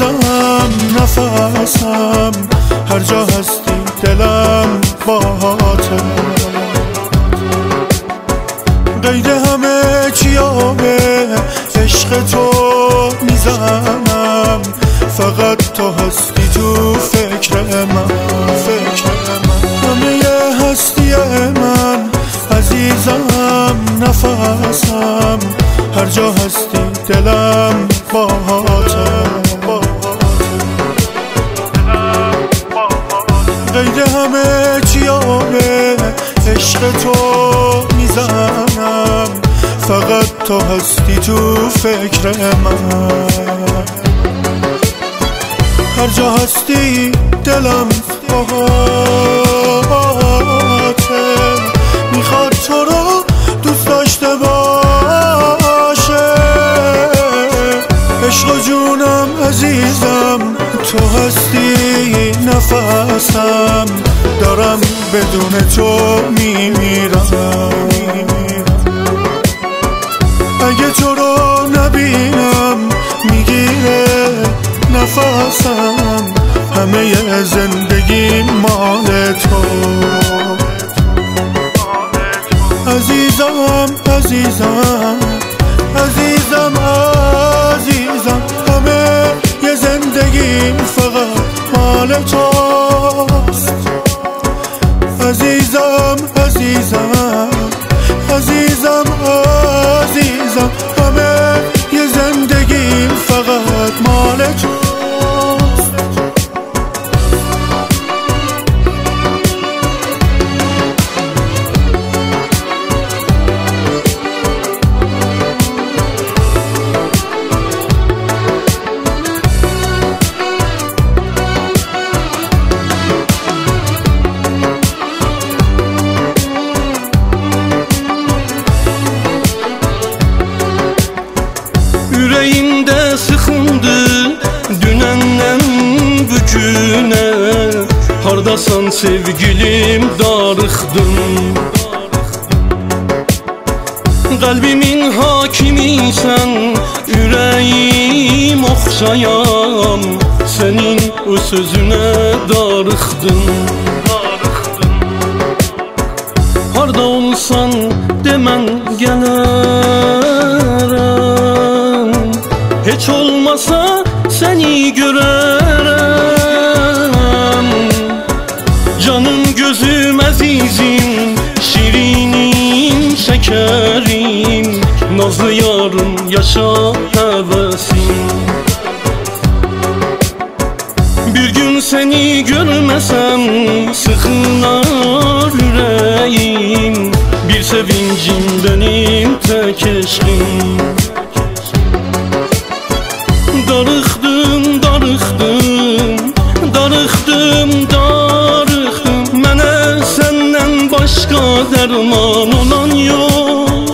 عزیزم نفسم، هر جا هستی دلم باهاته. قید همه چیامه عشق تو میزنم، فقط تو هستی تو فکر من. همه هستی من عزیزم نفسم، هر جا هستی دلم باهاته. قید همه چیامه عشق تو میزنم، فقط تو هستی تو فکر من. هر جا هستی دلم باهاته، میخواد تو رو دوست داشته باشه. عشق و جونم عزیزم تو هستی نفسم، دارم بدون تو میمیرم. اگه تو رو نبینم میگیره نفسم، همه زندگی مال تو. عزیزم عزیزم عزیزم عزیزم، همه یه زندگی فقط مال توست. عزیزم عزیزم عزیزم عزیزم، همه یه زندگی فقط مال توست. Yüreğimde sıxındı dünəndən bugünə, hardasan sevgilim darıxdım. Qəlbimin hakimisən, ürəyim oxşayam, sənin o sözünə darıxdım. Harda olsan demən gələrəm, heç olmasa səni görərəm. Canım gözüm əzizim, şirinim şəkərim, nazlı yarım yaşa həvəsim. Bir gün səni görməsəm sıxılar ürəyim, bir sevincim benim tək eşqim. Darıxdım, darıxdım, darıxdım, darıxdım, mənə səndən başqa dərman olan yox.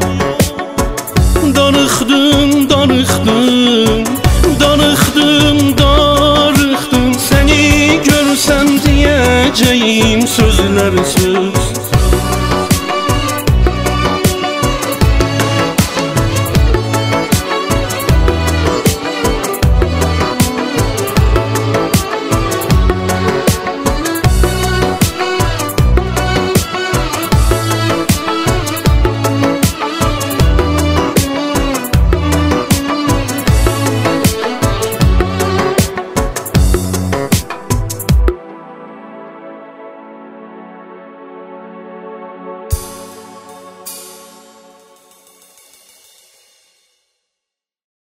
Darıxdım, darıxdım, darıxdım, darıxdım, səni görsəm deyəcəyim sözlər söz.